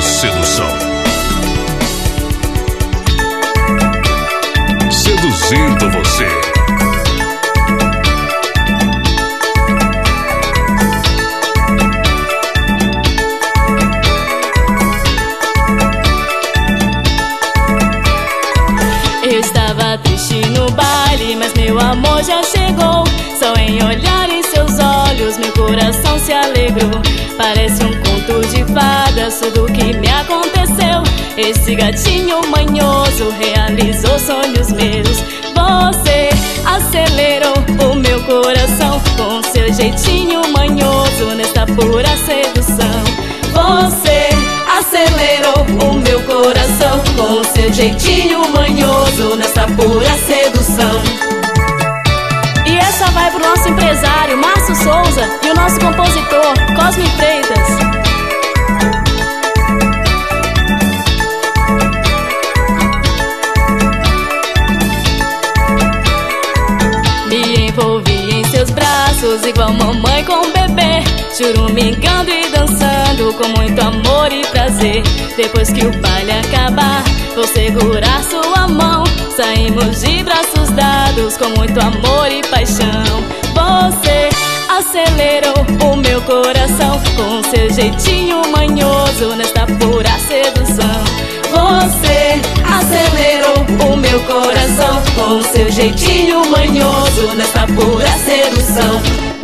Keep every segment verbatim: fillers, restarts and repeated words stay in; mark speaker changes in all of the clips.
Speaker 1: pura sedução. Seduzindo você.
Speaker 2: Eu estava triste no baile, mas meu amor já chegou. Só em olhar em seus olhos meu coração se alegrou. Parece um conto de fadas tudo que me aconteceu. Esse gatinho manhoso realizou sonhos meus. Você acelerou o meu coração com seu jeitinho manhoso nesta pura sedução. Você acelerou o meu coração com seu jeitinho manhoso nessa pura sedução. E essa vai pro nosso empresário Márcio Souza e o nosso compositor Cosme Freitas. Me envolvi em seus braços igual mamãe com bebê, churumingando e dançando com muito amor e prazer. Depois que o baile acabar, vou segurar sua mão. Saímos de braços dados com muito amor e paixão. Você acelerou o meu coração com seu jeitinho manhoso nesta pura sedução. Você acelerou o meu coração com seu jeitinho manhoso nesta pura sedução.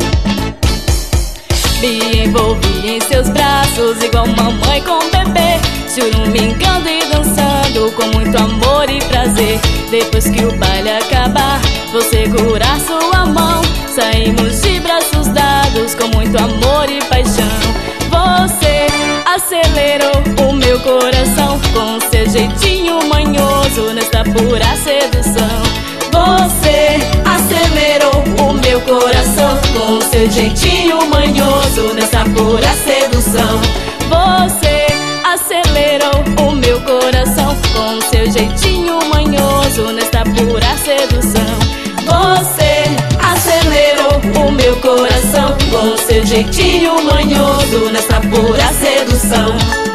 Speaker 2: Me envolvi em seus braços igual mamãe com bebê, churumingando e dançando com muito amor e prazer. Depois que o baile acabar, vou segurar sua mão. Saímos de braços dados com muito amor e paixão. Você acelerou o meu coração com seu jeitinho manhoso nesta pura sedução. Você acelerou o meu coração com seu jeitinho manhoso nessa pura sedução. Você acelerou o meu coração com seu jeitinho manhoso nesta pura sedução. Você acelerou o meu coração com seu jeitinho manhoso nessa pura sedução.